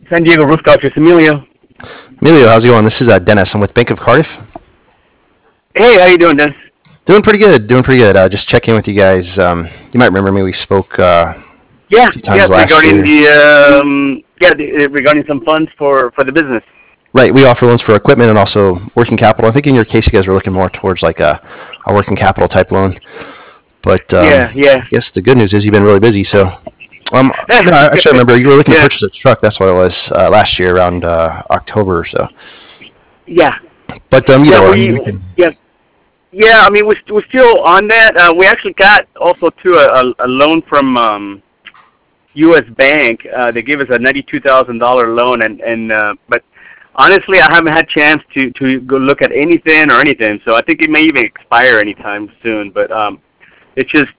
San Diego Roof Doctors, Emilio. Emilio, how's it going? This is Dennis. I'm with Bank of Cardiff. Hey, how you doing, Dennis? Doing pretty good. Just checking in with you guys. You might remember me. We spoke a few times last regarding year. regarding some funds for the business. Right. We offer loans for equipment and also working capital. I think in your case, you guys were looking more towards like a working capital type loan. But I guess the good news is you've been really busy. So no, actually, I remember you were looking to purchase a truck. That's what it was last year around October or so. Yeah. But I mean, we're still on that. We actually got also a loan from U.S. Bank. They gave us a $92,000 loan, and but honestly, I haven't had a chance to go look at anything. So I think it may even expire anytime soon. But it's just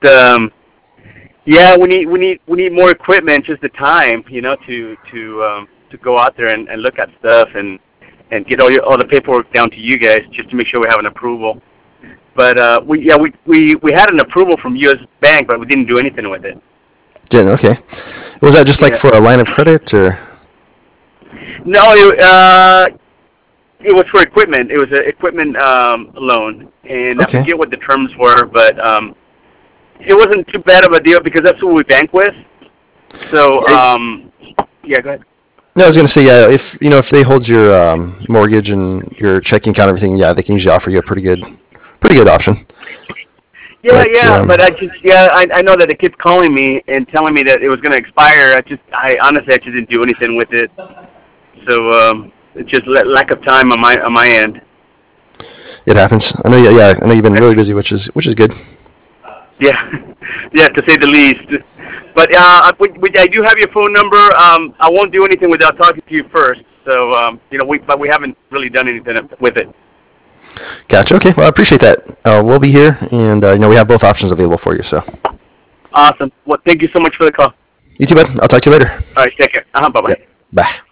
we need more equipment, just the time, to go out there and look at stuff and get all the paperwork down to you guys just to make sure we have an approval. But we had an approval from U.S. Bank, but we didn't do anything with it. Didn't, okay. Was that just like for a line of credit or? No, it was for equipment. It was an equipment loan, and I forget what the terms were, but it wasn't too bad of a deal because that's who we bank with. So go ahead. No, I was going to say, if they hold your mortgage and your checking account and everything, they can usually offer you a pretty good option. But I know that it keeps calling me and telling me that it was going to expire. I honestly didn't do anything with it. So it's just lack of time on my end. It happens. I know you've been really busy, which is good. Yeah, to say the least. But I do have your phone number. I won't do anything without talking to you first. So we haven't really done anything with it. Gotcha. Okay. Well, I appreciate that. We'll be here, and we have both options available for you. So. Awesome. Well, thank you so much for the call. You too, bud. I'll talk to you later. All right. Take care. Bye-bye. Yep. Bye.